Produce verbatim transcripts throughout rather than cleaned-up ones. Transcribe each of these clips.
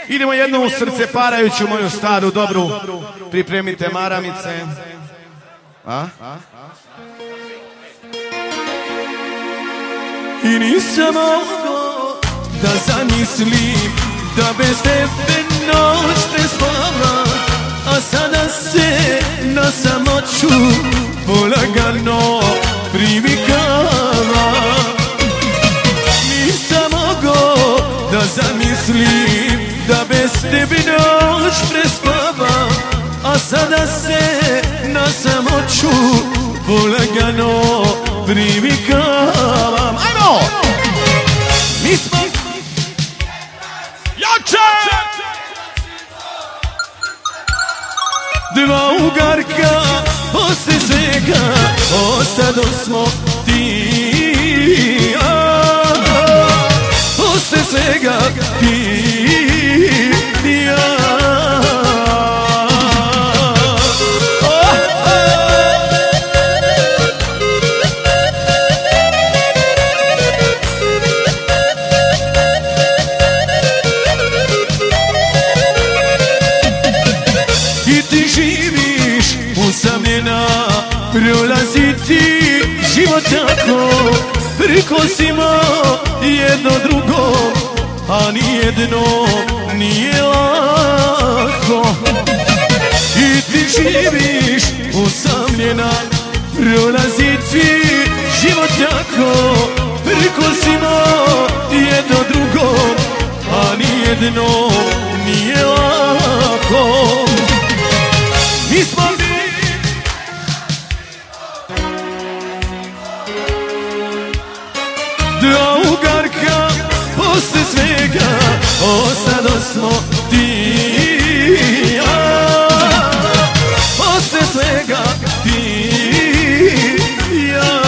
Idemo jednu u srce parajuću moju staru dobru. Pripremite maramice. A? I nisam mogao da zamislim da bez tebe noć prespava, a sada se na samoću polagano privikava. Nisam mogao da zamislim da bez tebe noć prespava, a sada se na samoću polagano privikavam. Ajmo! Mi smo jače! dva ugarka, posle svega ostado smo ti i ja. Posle svega ti i ja. Usamljena, prolazi ti život tako, prikosimo jedno drugo, a nijedno nije lako. I ti živiš usamljena, prolazi ti život tako, prikosimo jedno drugo, a nijedno nije lako. Mi smo dva ugarka, posle svega ostado smo ti i ja. Posle svega ti i ja.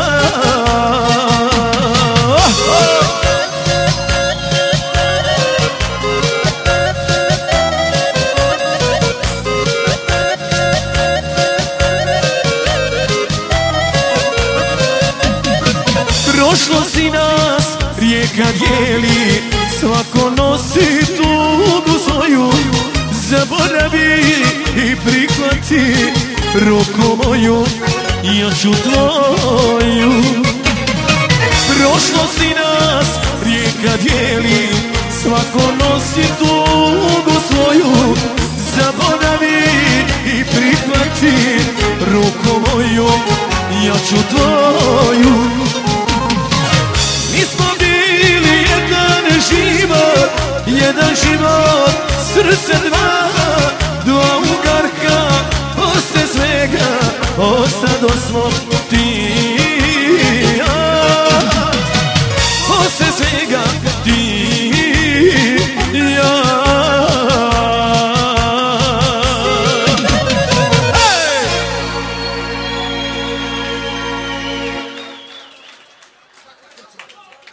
Prošlosti nas rijeka dijeli, svako nosi tugu svoju. Zaboravi i prihvati ruku moju, ja ću tvoju. Prošlosti nas rijeka dijeli, svako nosi tugu svoju. Zaboravi i prihvati ruku moju, ja ću tvoju. Mi smo bili jedan život, jedan život, srce dva, dva ugarka, posle svega ostado smo ti i ja. Posle svega ti